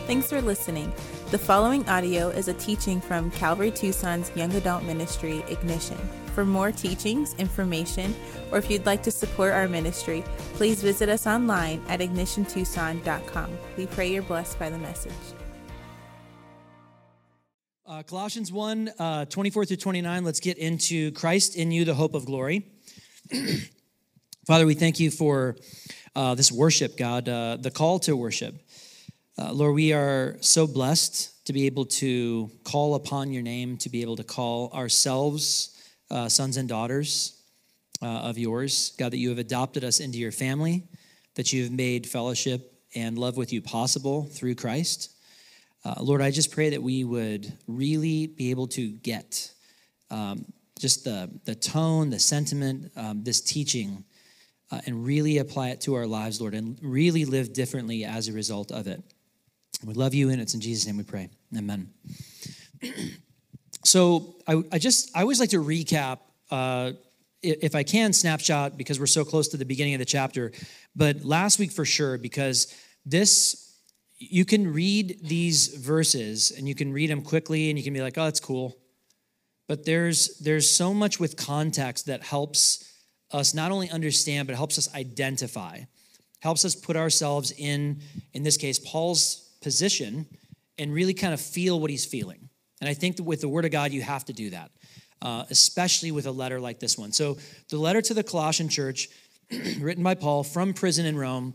Thanks for listening. The following audio is a teaching from Calvary Tucson's Young Adult Ministry, Ignition. For more teachings, information, or if you'd like to support our ministry, please visit us online at ignitiontucson.com. We pray you're blessed by the message. Colossians 1, 24 through 29, let's get into Christ in you, the hope of glory. Father, we thank you for this worship, God, the call to worship. Lord, we are so blessed to be able to call upon your name, to be able to call ourselves sons and daughters of yours. God, that you have adopted us into your family, that you have made fellowship and love with you possible through Christ. Lord, I just pray that we would really be able to get just the tone, the sentiment, this teaching, and really apply it to our lives, Lord, and really live differently as a result of it. We love you, and it's in Jesus' name we pray. Amen. So I always like to recap, if I can, snapshot, because we're so close to the beginning of the chapter, but last week for sure, because you can read these verses, and you can read them quickly, and you can be like, oh, that's cool. But there's so much with context that helps us not only understand, but helps us identify, helps us put ourselves in this case, Paul's position, and really kind of feel what he's feeling. And I think that with the Word of God, you have to do that, especially with a letter like this one. So the letter to the Colossian church, written by Paul from prison in Rome,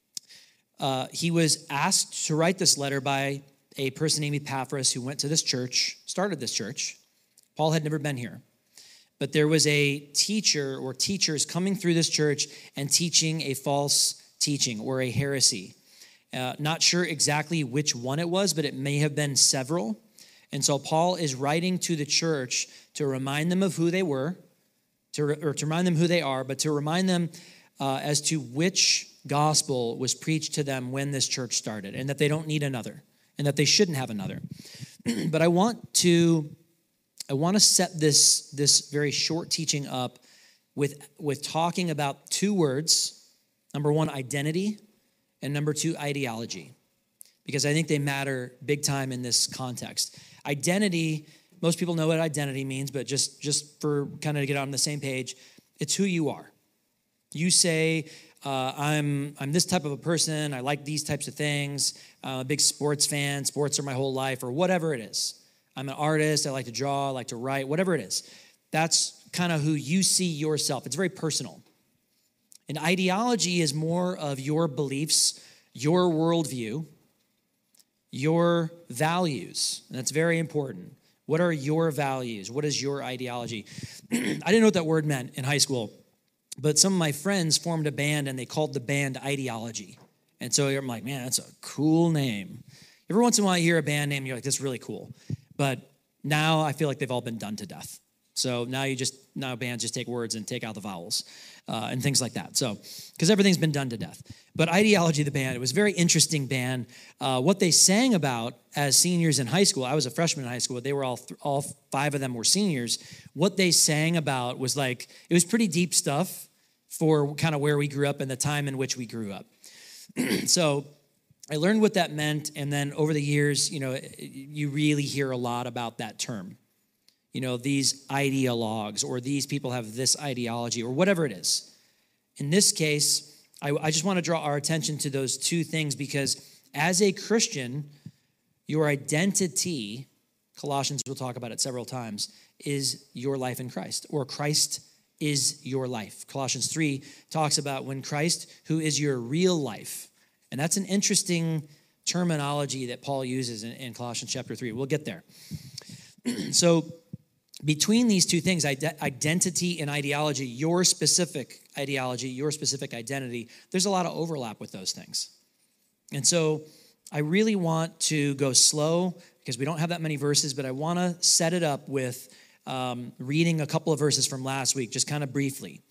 he was asked to write this letter by a person named Epaphras who went to this church, started this church. Paul had never been here. But there was a teacher or teachers coming through this church and teaching a false teaching or a heresy. Not sure exactly which one it was, but it may have been several. And so Paul is writing to the church to remind them of who they were, to remind them who they are, but to remind them as to which gospel was preached to them when this church started, and that they don't need another, and that they shouldn't have another. But I want to set this very short teaching up with talking about two words. Number one, identity, and number two, ideology, because I think they matter big time in this context. Identity, most people know what identity means, but just for kind of to get on the same page, it's who you are. You say, I'm this type of a person, I like these types of things, I'm a big sports fan, sports are my whole life, or whatever it is. I'm an artist, I like to draw, I like to write, whatever it is. That's kind of who you see yourself. It's very personal. And ideology is more of your beliefs, your worldview, your values. And that's very important. What are your values? What is your ideology? I didn't know what that word meant in high school, but some of my friends formed a band and they called the band Ideology. And so I'm like, man, that's a cool name. Every once in a while you hear a band name and you're like, this is really cool. But now I feel like they've all been done to death. So now bands just take words and take out the vowels and things like that. So, because everything's been done to death. But Ideology, the band, it was a very interesting band. What they sang about as seniors in high school, I was a freshman in high school, but they were all five of them were seniors. What they sang about was it was pretty deep stuff for kind of where we grew up and the time in which we grew up. So I learned what that meant, and then over the years, you really hear a lot about that term. These ideologues, or these people have this ideology, or whatever it is. In this case, I just want to draw our attention to those two things, because as a Christian, your identity, Colossians will talk about it several times, is your life in Christ, or Christ is your life. Colossians 3 talks about when Christ, who is your real life. And that's an interesting terminology that Paul uses in Colossians chapter 3. We'll get there. So between these two things, identity and ideology, your specific ideology, your specific identity, there's a lot of overlap with those things. And so I really want to go slow because we don't have that many verses, but I want to set it up with reading a couple of verses from last week, just kind of briefly.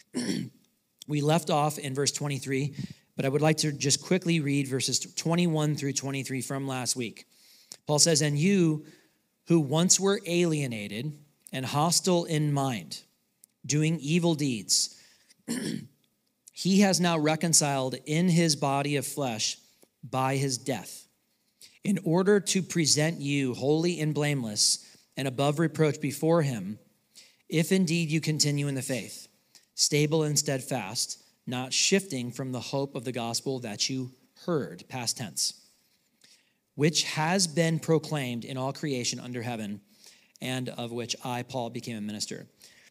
We left off in verse 23, but I would like to just quickly read verses 21 through 23 from last week. Paul says, "And you who once were alienated and hostile in mind, doing evil deeds, he has now reconciled in his body of flesh by his death, in order to present you holy and blameless and above reproach before him, if indeed you continue in the faith, stable and steadfast, not shifting from the hope of the gospel that you heard, past tense, which has been proclaimed in all creation under heaven, and of which I, Paul, became a minister.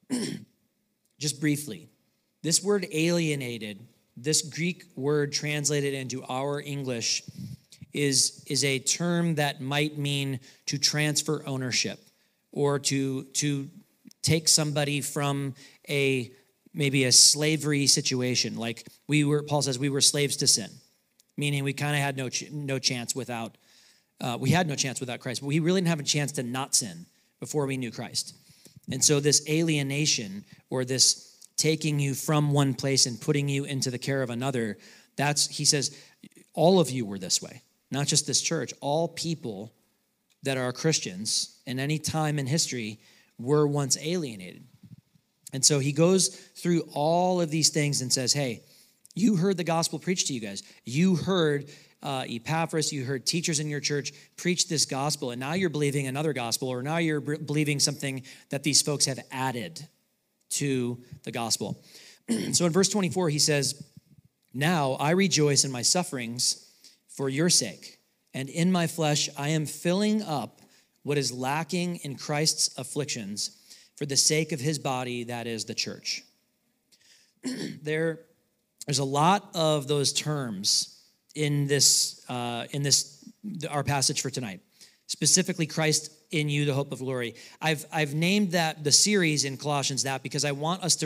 Just briefly, this word alienated, this Greek word translated into our English is a term that might mean to transfer ownership or to take somebody from maybe a slavery situation. Like Paul says, we were slaves to sin, meaning we kind of had no chance without, we had no chance without Christ, but we really didn't have a chance to not sin before we knew Christ. And so this alienation, or this taking you from one place and putting you into the care of another, he says, all of you were this way, not just this church. All people that are Christians in any time in history were once alienated. And so he goes through all of these things and says, hey, you heard the gospel preached to you guys. You heard Epaphras, you heard teachers in your church preach this gospel, and now you're believing another gospel, or now you're believing something that these folks have added to the gospel. So in verse 24, he says, now I rejoice in my sufferings for your sake, and in my flesh I am filling up what is lacking in Christ's afflictions for the sake of his body, that is the church. There's a lot of those terms in this our passage for tonight. Specifically, Christ in you, the hope of glory. I've named that the series in Colossians that because I want us to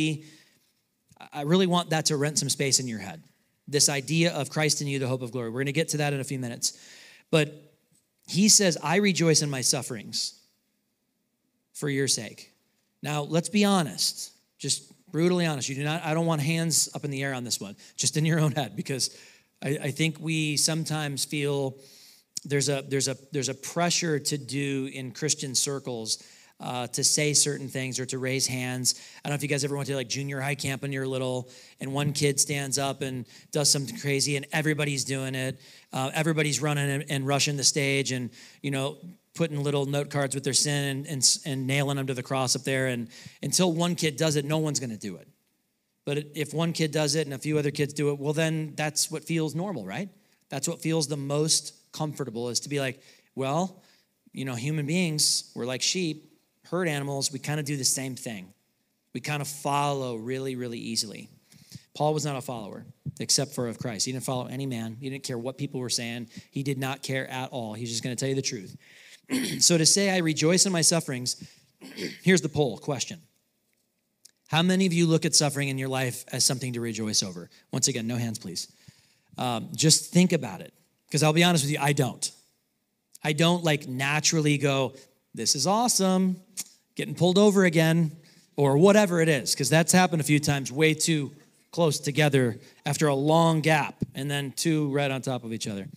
I really want that to rent some space in your head. This idea of Christ in you, the hope of glory. We're going to get to that in a few minutes. But he says, I rejoice in my sufferings for your sake. Now, let's be honest, just brutally honest. I don't want hands up in the air on this one, just in your own head, because I think we sometimes feel there's a pressure to do in Christian circles to say certain things or to raise hands. I don't know if you guys ever went to like junior high camp when you're little, and one kid stands up and does something crazy, and everybody's doing it. Everybody's running and rushing the stage, and putting little note cards with their sin and nailing them to the cross up there. And until one kid does it, no one's going to do it. But if one kid does it and a few other kids do it, well, then that's what feels normal, right? That's what feels the most comfortable, is to be like, well, human beings, we're like sheep, herd animals. We kind of do the same thing. We kind of follow really, really easily. Paul was not a follower, except for of Christ. He didn't follow any man. He didn't care what people were saying. He did not care at all. He's just going to tell you the truth. So to say I rejoice in my sufferings, here's the poll question. How many of you look at suffering in your life as something to rejoice over? Once again, no hands, please. Just think about it, because I'll be honest with you, I don't. I don't naturally go, this is awesome, getting pulled over again, or whatever it is, because that's happened a few times way too close together after a long gap, and then two right on top of each other.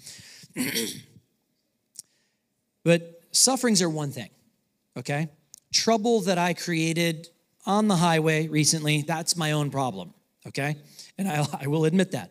But sufferings are one thing, okay? Trouble that I created on the highway recently, that's my own problem, okay? And I will admit that.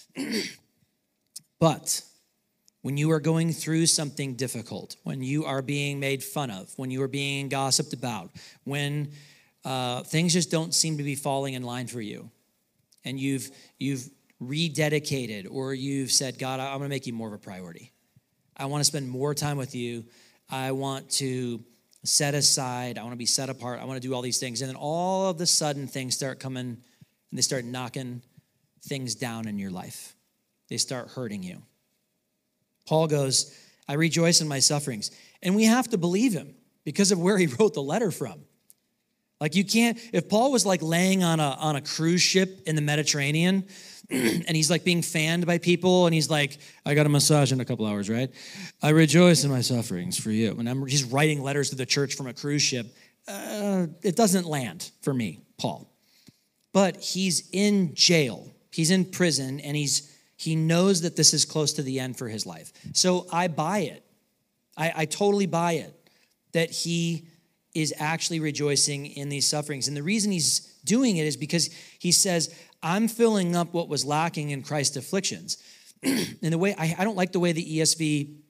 But when you are going through something difficult, when you are being made fun of, when you are being gossiped about, when things just don't seem to be falling in line for you, and you've rededicated, or you've said, God, I'm going to make you more of a priority. I want to spend more time with you. I want to set aside. I want to be set apart. I want to do all these things. And then all of a sudden, things start coming, and they start knocking things down in your life. They start hurting you. Paul goes, I rejoice in my sufferings. And we have to believe him because of where he wrote the letter from. You can't, if Paul was laying on a cruise ship in the Mediterranean, and he's being fanned by people, and he's like, I got a massage in a couple hours, right? I rejoice in my sufferings for you. And he's writing letters to the church from a cruise ship. It doesn't land for me, Paul. But he's in jail. He's in prison, and he knows that this is close to the end for his life. So I buy it. I totally buy it that he is actually rejoicing in these sufferings. And the reason he's doing it is because he says, I'm filling up what was lacking in Christ's afflictions. And the way I don't like the way the ESV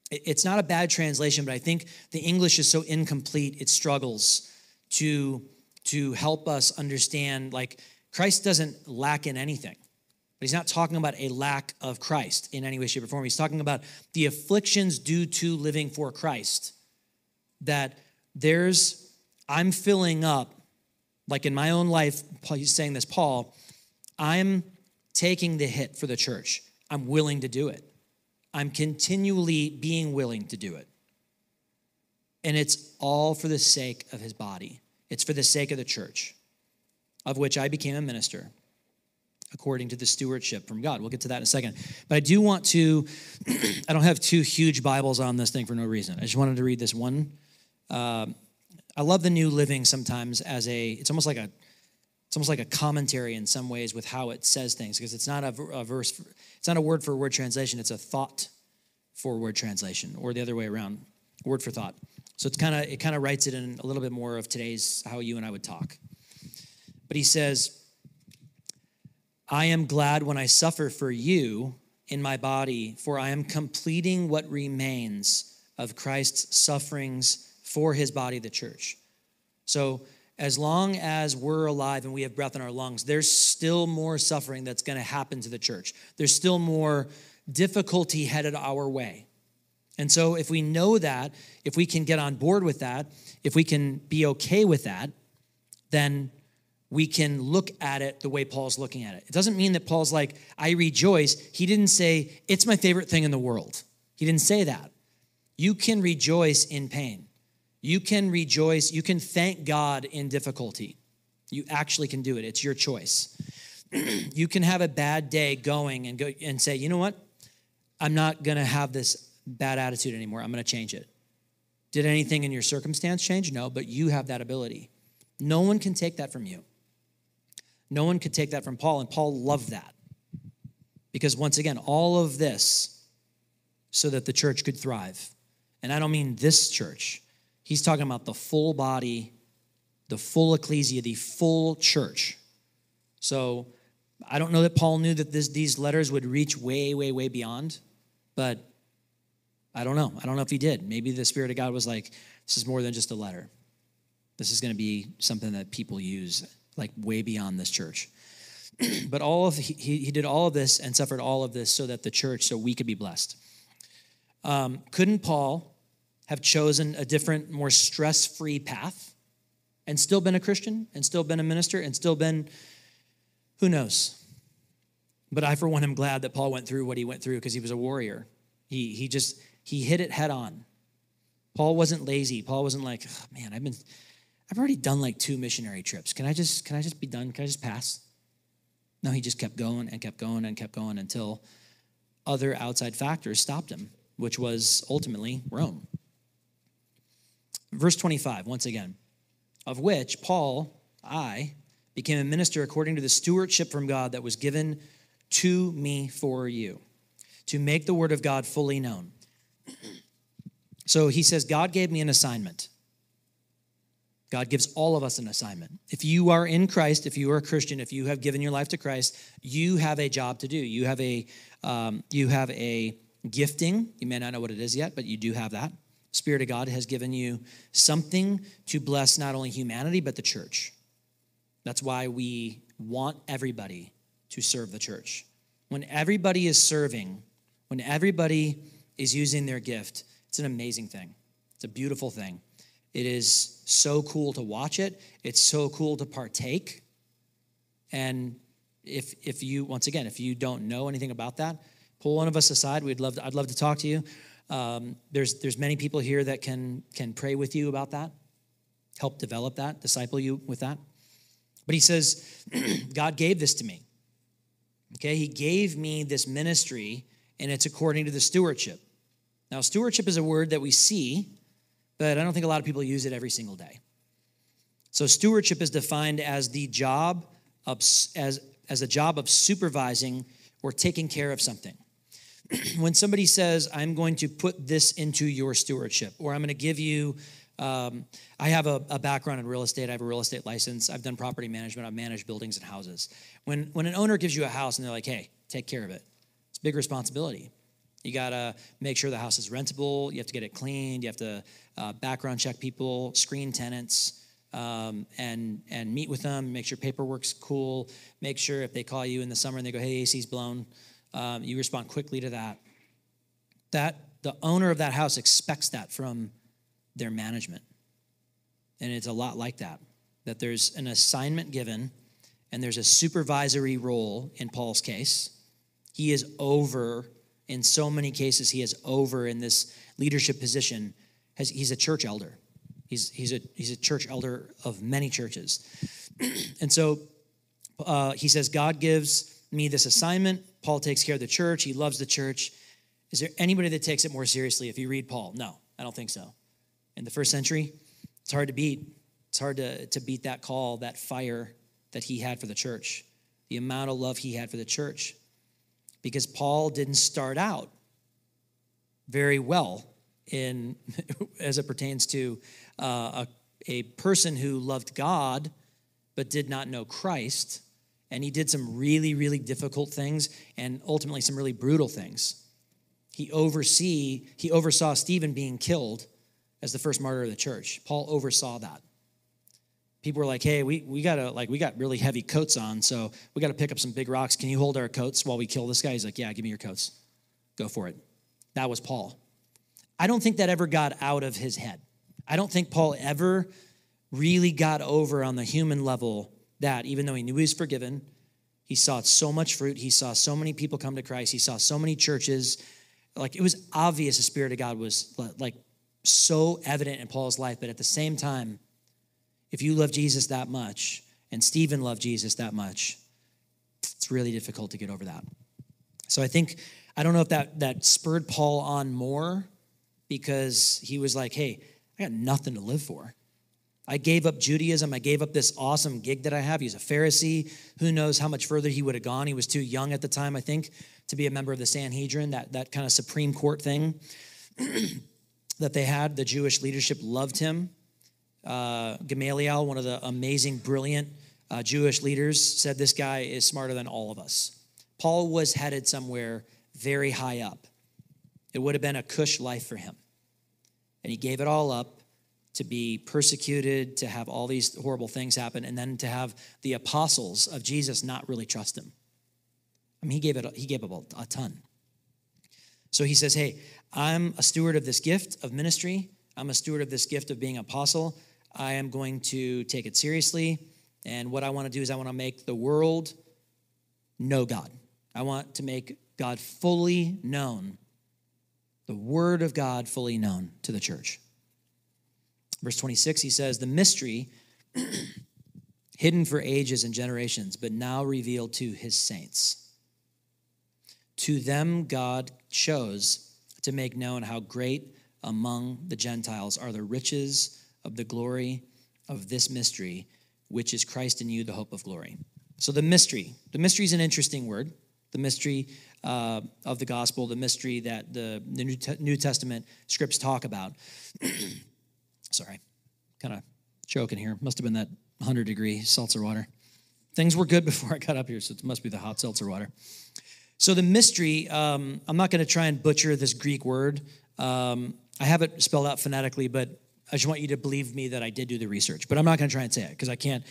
It's not a bad translation, but I think the English is so incomplete, it struggles to help us understand, like, Christ doesn't lack in anything. But he's not talking about a lack of Christ in any way, shape, or form. He's talking about the afflictions due to living for Christ. That I'm filling up, like in my own life, he's saying this, Paul, I'm taking the hit for the church. I'm willing to do it. I'm continually being willing to do it. And it's all for the sake of his body. It's for the sake of the church, of which I became a minister, according to the stewardship from God. We'll get to that in a second. But I do want to, I don't have two huge Bibles on this thing for no reason. I just wanted to read this one. I love the New Living sometimes as it's almost like a commentary in some ways with how it says things, because it's not a verse, it's not a word for word translation, it's a thought for word translation, or the other way around, word for thought. So it kind of writes it in a little bit more of today's, how you and I would talk. But he says, I am glad when I suffer for you in my body, for I am completing what remains of Christ's sufferings for his body, the church. So as long as we're alive and we have breath in our lungs, there's still more suffering that's going to happen to the church. There's still more difficulty headed our way. And so if we know that, if we can get on board with that, if we can be okay with that, then we can look at it the way Paul's looking at it. It doesn't mean that Paul's like, I rejoice. He didn't say, it's my favorite thing in the world. He didn't say that. You can rejoice in pain. You can rejoice. You can thank God in difficulty. You actually can do it. It's your choice. You can have a bad day going and say, you know what? I'm not going to have this bad attitude anymore. I'm going to change it. Did anything in your circumstance change? No, but you have that ability. No one can take that from you. No one could take that from Paul, and Paul loved that. Because once again, all of this so that the church could thrive. And I don't mean this church. He's talking about the full body, the full ecclesia, the full church. So I don't know that Paul knew that these letters would reach way, way, way beyond, but I don't know. I don't know if he did. Maybe the Spirit of God was like, this is more than just a letter. This is going to be something that people use like way beyond this church. But he did all of this and suffered all of this so that the church, so we could be blessed. Couldn't Paul have chosen a different, more stress-free path and still been a Christian and still been a minister and still been, who knows? But I, for one, am glad that Paul went through what he went through because he was a warrior. He hit it head on. Paul wasn't lazy. Paul wasn't like, oh, man, I've already done like 2 missionary trips. Can I just be done? Can I just pass? No, he just kept going and kept going and kept going until other outside factors stopped him, which was ultimately Rome. Verse 25, once again, of which Paul, I, became a minister according to the stewardship from God that was given to me for you, to make the word of God fully known. So he says, God gave me an assignment. God gives all of us an assignment. If you are in Christ, if you are a Christian, if you have given your life to Christ, you have a job to do. You have a gifting. You may not know what it is yet, but you do have that. Spirit of God has given you something to bless not only humanity, but the church. That's why we want everybody to serve the church. When everybody is serving, when everybody is using their gift, it's an amazing thing. It's a beautiful thing. It is so cool to watch it. It's so cool to partake. And if you, once again, if you don't know anything about that, pull one of us aside. I'd love to talk to you. There's many people here that can pray with you about that, help develop that, disciple you with that. But he says, God gave this to me. Okay, he gave me this ministry, and it's according to the stewardship. Now, stewardship is a word that we see, but I don't think a lot of people use it every single day. So stewardship is defined as the job of as a job of supervising or taking care of something. When somebody says, I'm going to put this into your stewardship, or I'm going to give you, I have a background in real estate. I have a real estate license. I've done property management. I've managed buildings and houses. When an owner gives you a house and they're like, hey, take care of it, it's a big responsibility. You got to make sure the house is rentable. You have to get it cleaned. You have to background check people, screen tenants, and meet with them, make sure paperwork's cool, make sure if they call you in the summer and they go, hey, AC's blown, you respond quickly to that. That the owner of that house expects that from their management. And it's a lot like that there's an assignment given and there's a supervisory role in Paul's case. He is over, in so many cases, he is over in this leadership position. He's a church elder. He's a church elder of many churches. And so he says, God gives me this assignment. Paul takes care of the church. He loves the church. Is there anybody that takes it more seriously if you read Paul? No, I don't think so. In the first century, it's hard to beat. It's hard to beat that call, that fire that he had for the church, the amount of love he had for the church. Because Paul didn't start out very well as it pertains to a person who loved God but did not know Christ. And he did some really, really difficult things and ultimately some really brutal things. He oversaw Stephen being killed as the first martyr of the church. Paul oversaw that. People were like, hey, we got really heavy coats on, so we got to pick up some big rocks. Can you hold our coats while we kill this guy? He's like, yeah, give me your coats. Go for it. That was Paul. I don't think that ever got out of his head. I don't think Paul ever really got over on the human level that even though he knew he was forgiven, he saw so much fruit, he saw so many people come to Christ, he saw so many churches. Like, it was obvious the Spirit of God was like so evident in Paul's life, but at the same time, if you love Jesus that much, and Stephen loved Jesus that much, it's really difficult to get over that. So I don't know if that spurred Paul on more, because he was like, hey, I got nothing to live for. I gave up Judaism. I gave up this awesome gig that I have. He's a Pharisee. Who knows how much further he would have gone. He was too young at the time, I think, to be a member of the Sanhedrin, that kind of Supreme Court thing that they had. The Jewish leadership loved him. Gamaliel, one of the amazing, brilliant Jewish leaders, said this guy is smarter than all of us. Paul was headed somewhere very high up. It would have been a cush life for him. And he gave it all up to be persecuted, to have all these horrible things happen, and then to have the apostles of Jesus not really trust him. I mean, he gave up a ton. So he says, hey, I'm a steward of this gift of ministry. I'm a steward of this gift of being an apostle. I am going to take it seriously. And what I want to do is I want to make the world know God. I want to make God fully known, the word of God fully known to the church. Verse 26, he says, the mystery hidden for ages and generations, but now revealed to his saints. To them God chose to make known how great among the Gentiles are the riches of the glory of this mystery, which is Christ in you, the hope of glory. So the mystery is an interesting word. The mystery of the gospel, the mystery that the New Testament scripts talk about. Sorry, kind of choking here. Must have been that 100-degree seltzer water. Things were good before I got up here, so it must be the hot seltzer water. So the mystery, I'm not going to try and butcher this Greek word. I have it spelled out phonetically, but I just want you to believe me that I did do the research. But I'm not going to try and say it because I can't.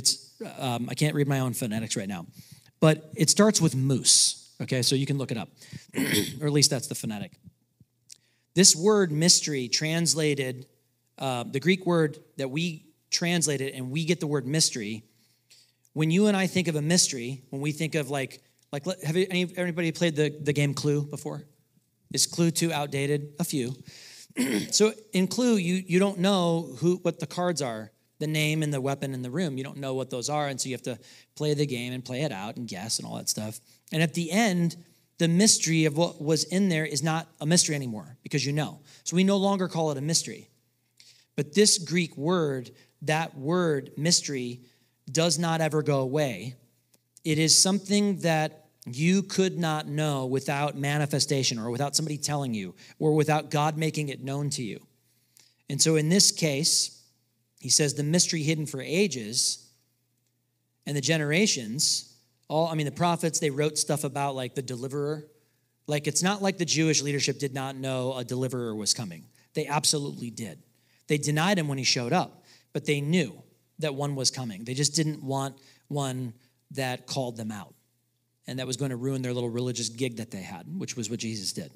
I can't read my own phonetics right now. But it starts with moose. Okay, so you can look it up, or at least that's the phonetic. This word mystery translated. The Greek word that we translated, and we get the word mystery. When you and I think of a mystery, when we think of like have anybody played the game Clue before? Is Clue too outdated? A few. So in Clue, you don't know what the cards are, the name and the weapon in the room. You don't know what those are, and so you have to play the game and play it out and guess and all that stuff. And at the end, the mystery of what was in there is not a mystery anymore because you know. So we no longer call it a mystery. But this Greek word, that word mystery, does not ever go away. It is something that you could not know without manifestation or without somebody telling you or without God making it known to you. And so in this case, he says the mystery hidden for ages and the generations, the prophets, they wrote stuff about like the deliverer, Like, it's not like the Jewish leadership did not know a deliverer was coming. They absolutely did. They denied him when he showed up, but they knew that one was coming. They just didn't want one that called them out and that was going to ruin their little religious gig that they had, which was what Jesus did.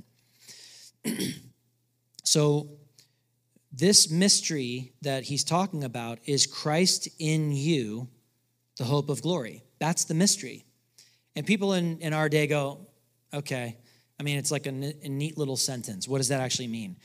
So this mystery that he's talking about is Christ in you, the hope of glory. That's the mystery. And people in our day go, okay, I mean, it's like a neat little sentence. What does that actually mean?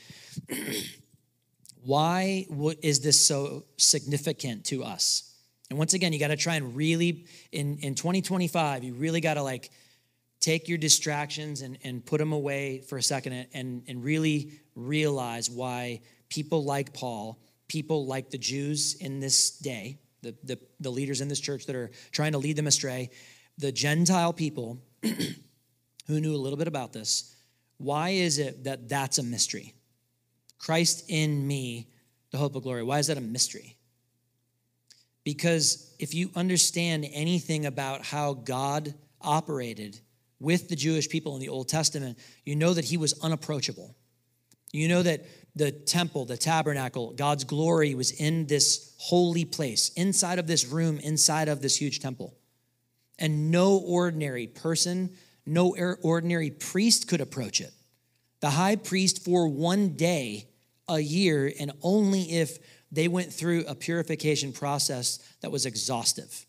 Why is this so significant to us? And once again, you got to try and really, in 2025, you really got to like take your distractions and put them away for a second and really realize why people like Paul, people like the Jews in this day, the leaders in this church that are trying to lead them astray, the Gentile people who knew a little bit about this, why is it that that's a mystery? Christ in me, the hope of glory. Why is that a mystery? Because if you understand anything about how God operated with the Jewish people in the Old Testament, you know that he was unapproachable. You know that the temple, the tabernacle, God's glory was in this holy place, inside of this room, inside of this huge temple. And no ordinary person, no ordinary priest could approach it. The high priest for one day a year, and only if they went through a purification process that was exhaustive,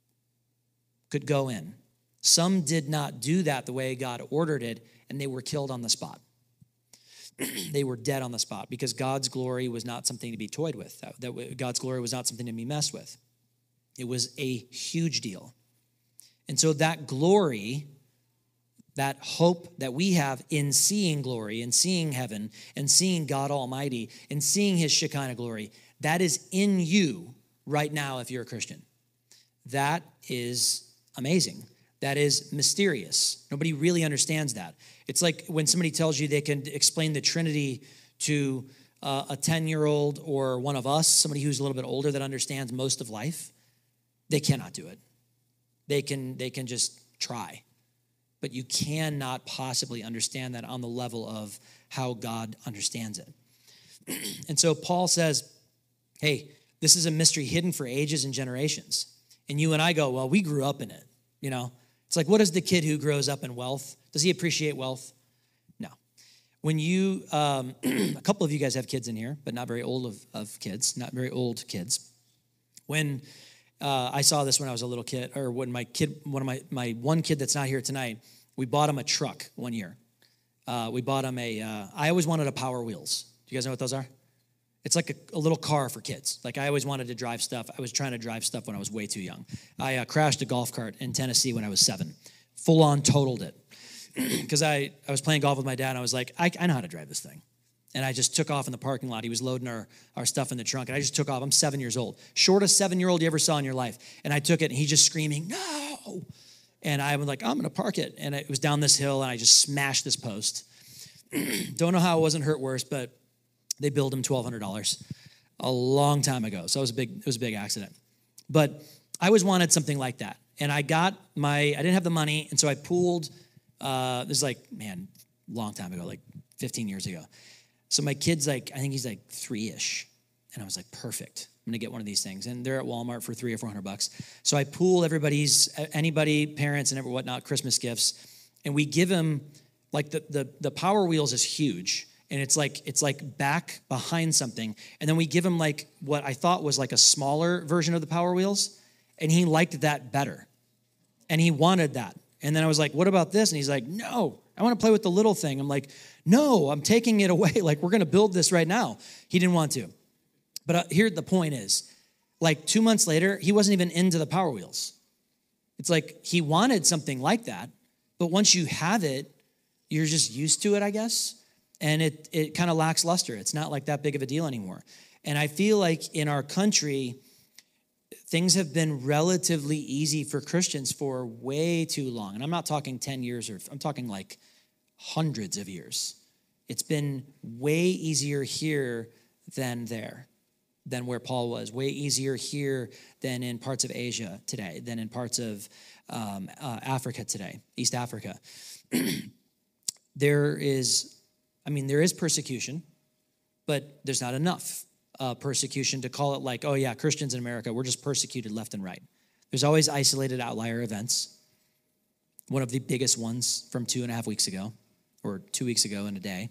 could go in. Some did not do that the way God ordered it, and they were killed on the spot. They were dead on the spot because God's glory was not something to be toyed with. God's glory was not something to be messed with. It was a huge deal. And so that glory, that hope that we have in seeing glory, in seeing heaven, and seeing God Almighty, and seeing his Shekinah glory, that is in you right now if you're a Christian. That is amazing. That is mysterious. Nobody really understands that. It's like when somebody tells you they can explain the Trinity to a 10-year-old or one of us, somebody who's a little bit older that understands most of life. They cannot do it. They can just try. But you cannot possibly understand that on the level of how God understands it. And so Paul says, hey, this is a mystery hidden for ages and generations. And you and I go, well, we grew up in it, you know. It's like, what is the kid who grows up in wealth? Does he appreciate wealth? No. When you, a couple of you guys have kids in here, but not very old of kids, not very old kids. When I saw this when I was a little kid, or when my one kid that's not here tonight, we bought him a truck one year. We bought him I always wanted a Power Wheels. Do you guys know what those are? It's like a little car for kids. Like I always wanted to drive stuff. I was trying to drive stuff when I was way too young. I crashed a golf cart in Tennessee when I was 7. Full on totaled it. Because I was playing golf with my dad and I was like, I know how to drive this thing. And I just took off in the parking lot. He was loading our stuff in the trunk. And I just took off. I'm 7 years old. Shortest 7-year-old you ever saw in your life. And I took it and he's just screaming, no. And I was like, I'm going to park it. And it was down this hill and I just smashed this post. Don't know how it wasn't hurt worse, but they billed him $1,200 a long time ago. So it was a big accident. But I always wanted something like that. And I didn't have the money. And so I pooled, this is like, man, long time ago, like 15 years ago. So my kid's like, I think he's like 3-ish. And I was like, perfect. I'm going to get one of these things. And they're at Walmart for $300 or $400. So I pool anybody, parents and whatnot, Christmas gifts. And we give him, like the Power Wheels is huge. And it's like back behind something. And then we give him like what I thought was like a smaller version of the Power Wheels. And he liked that better. And he wanted that. And then I was like, what about this? And he's like, no, I want to play with the little thing. I'm like, no, I'm taking it away. Like, we're going to build this right now. He didn't want to. But here the point is, like 2 months later, he wasn't even into the Power Wheels. It's like he wanted something like that. But once you have it, you're just used to it, I guess. And it kind of lacks luster. It's not like that big of a deal anymore. And I feel like in our country, things have been relatively easy for Christians for way too long. And I'm not talking 10 years, I'm talking like hundreds of years. It's been way easier here than there, than where Paul was. Way easier here than in parts of Asia today, than in parts of Africa today, East Africa. there is persecution, but there's not enough persecution to call it like, oh yeah, Christians in America, we're just persecuted left and right. There's always isolated outlier events. One of the biggest ones from 2.5 weeks ago, or 2 weeks ago in a day.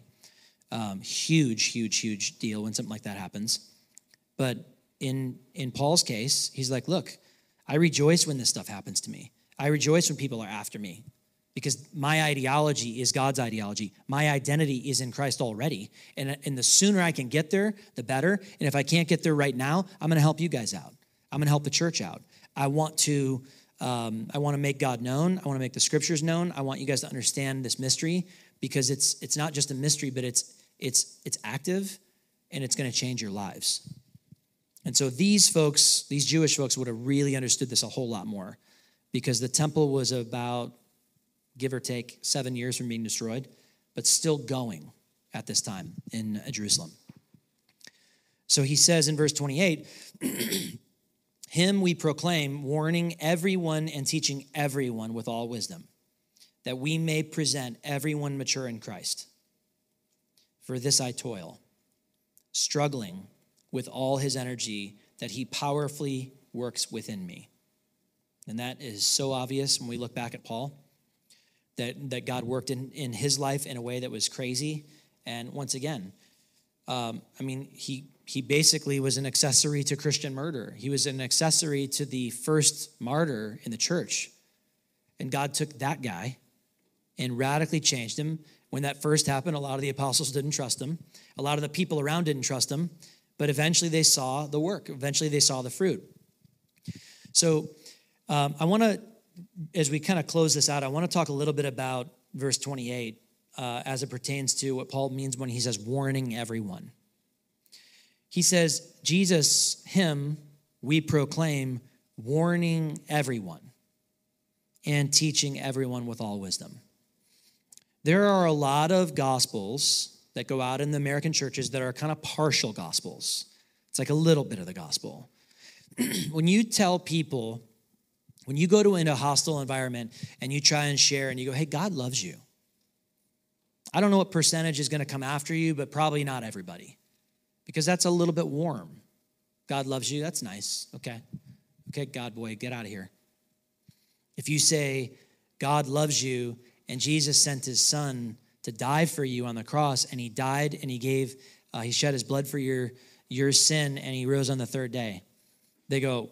Huge deal when something like that happens. But in Paul's case, he's like, look, I rejoice when this stuff happens to me. I rejoice when people are after me because my ideology is God's ideology. My identity is in Christ already. And the sooner I can get there, the better. And if I can't get there right now, I'm going to help you guys out. I'm going to help the church out. I want to make God known. I want to make the scriptures known. I want you guys to understand this mystery because it's not just a mystery, but it's active and it's going to change your lives. And so these Jewish folks would have really understood this a whole lot more because the temple was about, give or take, 7 years from being destroyed, but still going at this time in Jerusalem. So he says in verse 28, him we proclaim, warning everyone and teaching everyone with all wisdom, that we may present everyone mature in Christ. For this I toil, struggling with all his energy that he powerfully works within me. And that is so obvious when we look back at Paul, that God worked in his life in a way that was crazy. And once again, he basically was an accessory to Christian murder. He was an accessory to the first martyr in the church. And God took that guy and radically changed him. When that first happened, a lot of the apostles didn't trust him. A lot of the people around didn't trust him. But eventually they saw the work. Eventually they saw the fruit. So I want to, as we kind of close this out, I want to talk a little bit about verse 28 as it pertains to what Paul means when he says warning everyone. He says, Jesus, him, we proclaim, warning everyone and teaching everyone with all wisdom. There are a lot of gospels that go out in the American churches that are kind of partial gospels. It's like a little bit of the gospel. When you tell people, when you go into a hostile environment and you try and share and you go, hey, God loves you. I don't know what percentage is going to come after you, but probably not everybody. Because that's a little bit warm. God loves you, that's nice. Okay, God boy, get out of here. If you say, God loves you, and Jesus sent his son to die for you on the cross, and he died and he shed his blood for your sin, and he rose on the third day. They go,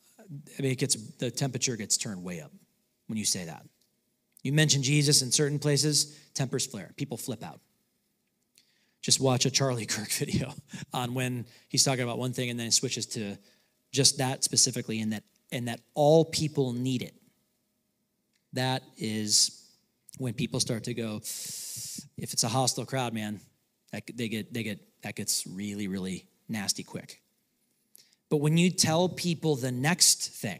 the temperature gets turned way up when you say that. You mention Jesus in certain places, tempers flare. People flip out. Just watch a Charlie Kirk video on when he's talking about one thing and then it switches to just that specifically and that all people need it. That is when people start to go, if it's a hostile crowd, man, that gets really, really nasty quick. But when you tell people the next thing,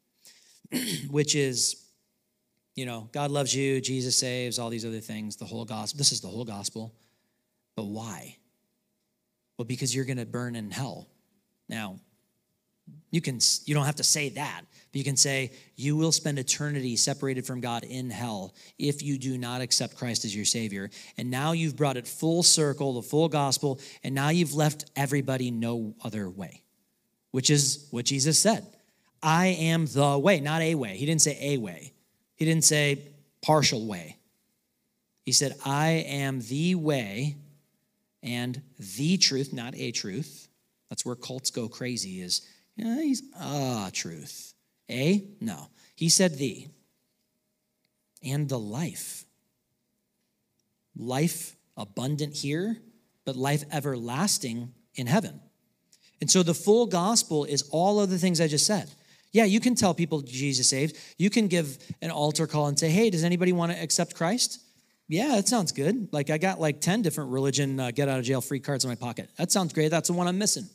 which is, God loves you, Jesus saves, all these other things, the whole gospel. This is the whole gospel. But why? Well, because you're going to burn in hell. Now, you don't have to say that, but you can say you will spend eternity separated from God in hell if you do not accept Christ as your Savior. And now you've brought it full circle, the full gospel, and now you've left everybody no other way, which is what Jesus said. I am the way, not a way. He didn't say a way. He didn't say partial way. He said, I am the way and the truth, not a truth. That's where cults go crazy is, he's a truth. A? No. He said the. And the life. Life abundant here, but life everlasting in heaven. And so the full gospel is all of the things I just said. Yeah, you can tell people Jesus saved. You can give an altar call and say, hey, does anybody want to accept Christ? Yeah, that sounds good. Like I got 10 different religion get out of jail free cards in my pocket. That sounds great. That's the one I'm missing.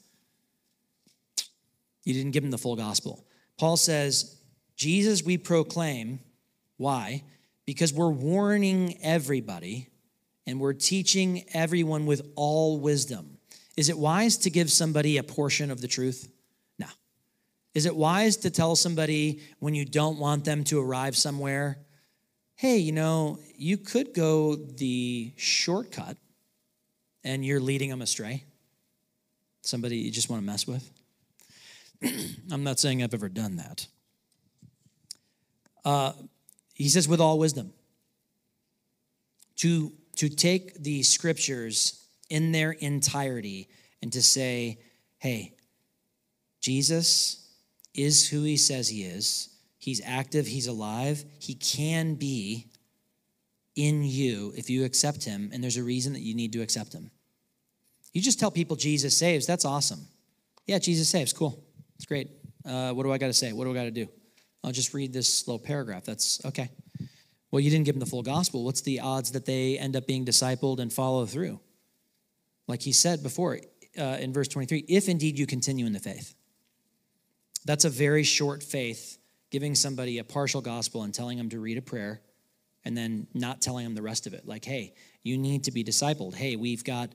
You didn't give them the full gospel. Paul says, Jesus we proclaim. Why? Because we're warning everybody and we're teaching everyone with all wisdom. Is it wise to give somebody a portion of the truth? No. Is it wise to tell somebody when you don't want them to arrive somewhere, hey, you could go the shortcut and you're leading them astray. Somebody you just want to mess with. I'm not saying I've ever done that. He says, with all wisdom. To take the scriptures in their entirety and to say, hey, Jesus is who he says he is. He's active, he's alive. He can be in you if you accept him, and there's a reason that you need to accept him. You just tell people Jesus saves, that's awesome. Yeah, Jesus saves, cool. It's great. What do I got to say? What do I got to do? I'll just read this little paragraph. That's okay. Well, you didn't give them the full gospel. What's the odds that they end up being discipled and follow through? Like he said before in verse 23, if indeed you continue in the faith. That's a very short faith, giving somebody a partial gospel and telling them to read a prayer and then not telling them the rest of it. Like, hey, you need to be discipled. Hey, we've got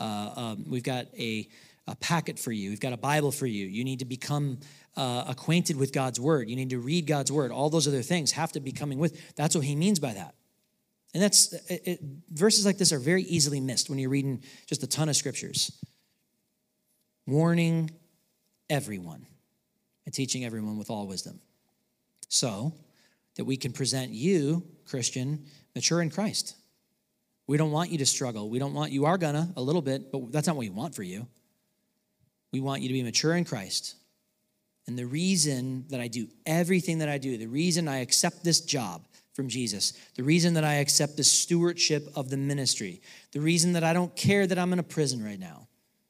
a packet for you. We've got a Bible for you. You need to become acquainted with God's word. You need to read God's word. All those other things have to be coming with. That's what he means by that. And verses like this are very easily missed when you're reading just a ton of scriptures. Warning everyone and teaching everyone with all wisdom, so that we can present you, Christian, mature in Christ. We don't want you to struggle. You are gonna a little bit, but that's not what we want for you. We want you to be mature in Christ. And the reason that I do everything that I do, the reason I accept this job from Jesus, the reason that I accept the stewardship of the ministry, the reason that I don't care that I'm in a prison right now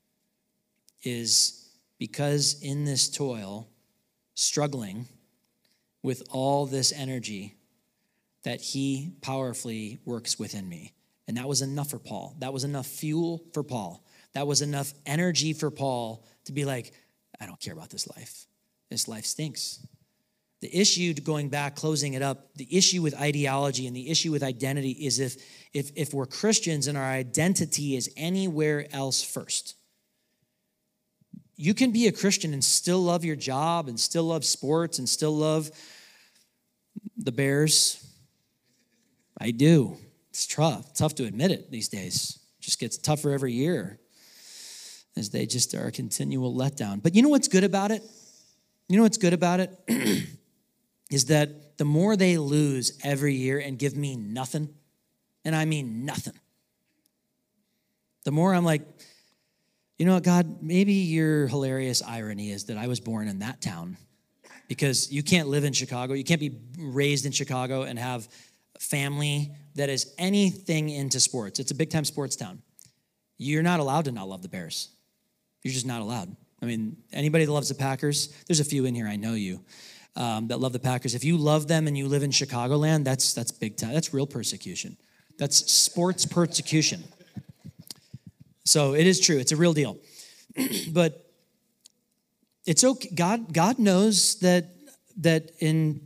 is because in this toil, struggling with all this energy, that he powerfully works within me. And that was enough for Paul. That was enough fuel for Paul. That was enough energy for Paul to be like, I don't care about this life. This life stinks. The issue, going back, closing it up, the issue with ideology and the issue with identity is if we're Christians and our identity is anywhere else first. You can be a Christian and still love your job and still love sports and still love the Bears. I do. It's tough to admit it these days. It just gets tougher every year as they just are a continual letdown. But you know what's good about it? Is that the more they lose every year and give me nothing, and I mean nothing, the more I'm like, you know what, God, maybe your hilarious irony is that I was born in that town, because you can't live in Chicago. You can't be raised in Chicago and have family that is anything into sports. It's a big-time sports town. You're not allowed to not love the Bears. You're just not allowed. I mean, anybody that loves the Packers, there's a few in here, I know you, that love the Packers. If you love them and you live in Chicagoland, that's big time. That's real persecution. That's sports persecution. So it is true. It's a real deal. But it's okay. God knows that in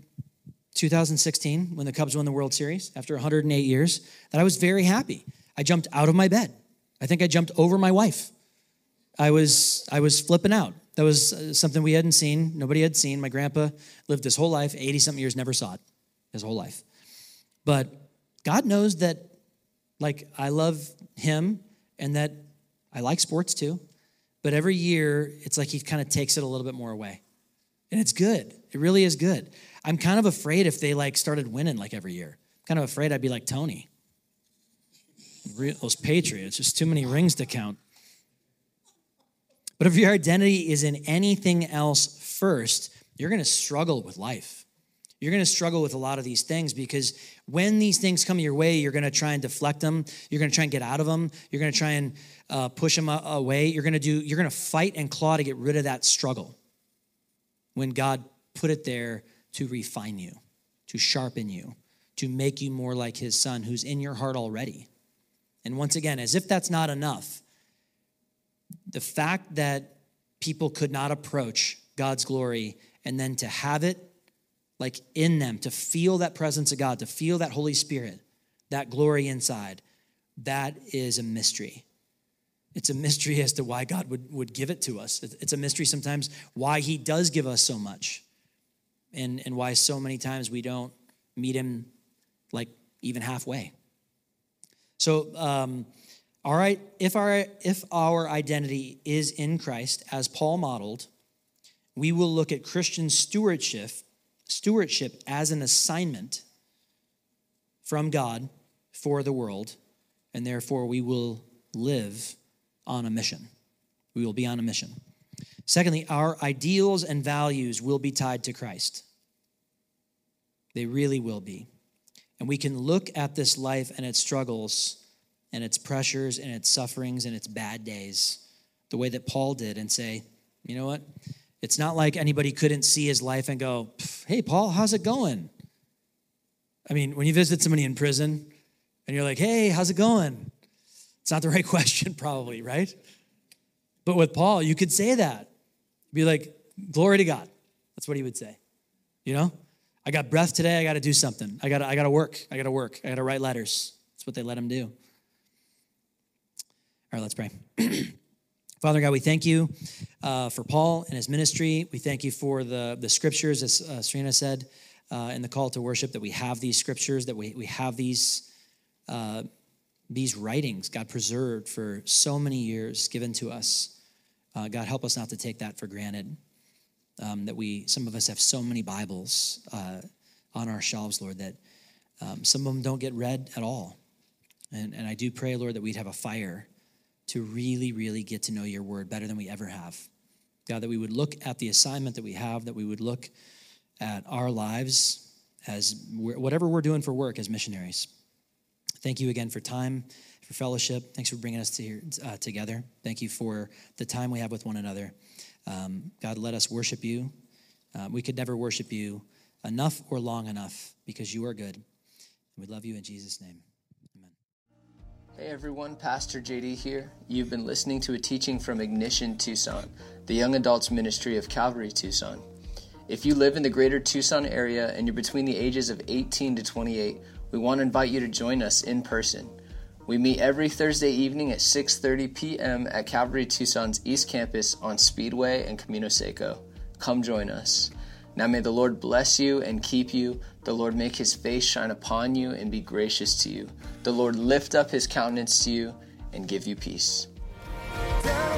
2016, when the Cubs won the World Series, after 108 years, that I was very happy. I jumped out of my bed. I think I jumped over my wife. I was flipping out. That was something we hadn't seen. Nobody had seen. My grandpa lived his whole life, 80-something years, never saw it, his whole life. But God knows that, like, I love him and that I like sports too. But every year, it's like he kind of takes it a little bit more away. And it's good. It really is good. I'm kind of afraid if they, started winning, every year. I'm kind of afraid I'd be like Tony. Those Patriots, just too many rings to count. But if your identity is in anything else first, you're going to struggle with life. You're going to struggle with a lot of these things, because when these things come your way, you're going to try and deflect them. You're going to try and get out of them. You're going to try and push them away. You're going to fight and claw to get rid of that struggle, when God put it there to refine you, to sharpen you, to make you more like his son who's in your heart already. And once again, as if that's not enough, the fact that people could not approach God's glory and then to have it in them, to feel that presence of God, to feel that Holy Spirit, that glory inside, that is a mystery. It's a mystery as to why God would give it to us. It's a mystery sometimes why he does give us so much, and why so many times we don't meet him like even halfway. So, all right, if our identity is in Christ, as Paul modeled, we will look at Christian stewardship as an assignment from God for the world, and therefore we will live on a mission. We will be on a mission. Secondly, our ideals and values will be tied to Christ. They really will be. And we can look at this life and its struggles and its pressures and its sufferings and its bad days the way that Paul did and say, you know what? It's not like anybody couldn't see his life and go, hey, Paul, how's it going? I mean, when you visit somebody in prison and you're like, hey, how's it going? It's not the right question probably, right? But with Paul, you could say that. Be like, glory to God. That's what he would say. You know? I got breath today. I got to do something. I got to work. I got to write letters. That's what they let him do. All right, let's pray. Father God, we thank you for Paul and his ministry. We thank you for the scriptures, as Serena said, in the call to worship, that we have these scriptures, that we have these writings, God, preserved for so many years, given to us. God, help us not to take that for granted, that some of us have so many Bibles on our shelves, Lord, that some of them don't get read at all. And I do pray, Lord, that we'd have a fire to really, really get to know your word better than we ever have. God, that we would look at the assignment that we have, that we would look at our lives as whatever we're doing for work as missionaries. Thank you again for time, for fellowship. Thanks for bringing us together. Thank you for the time we have with one another. God, let us worship you. We could never worship you enough or long enough because you are good. We love you in Jesus' name. Amen. Hey everyone, Pastor JD here. You've been listening to a teaching from Ignition Tucson, the young adults ministry of Calvary Tucson. If you live in the greater Tucson area and you're between the ages of 18 to 28, we want to invite you to join us in person. We meet every Thursday evening at 6:30 p.m. at Calvary Tucson's East Campus on Speedway and Camino Seco. Come join us. Now may the Lord bless you and keep you. The Lord make his face shine upon you and be gracious to you. The Lord lift up his countenance to you and give you peace.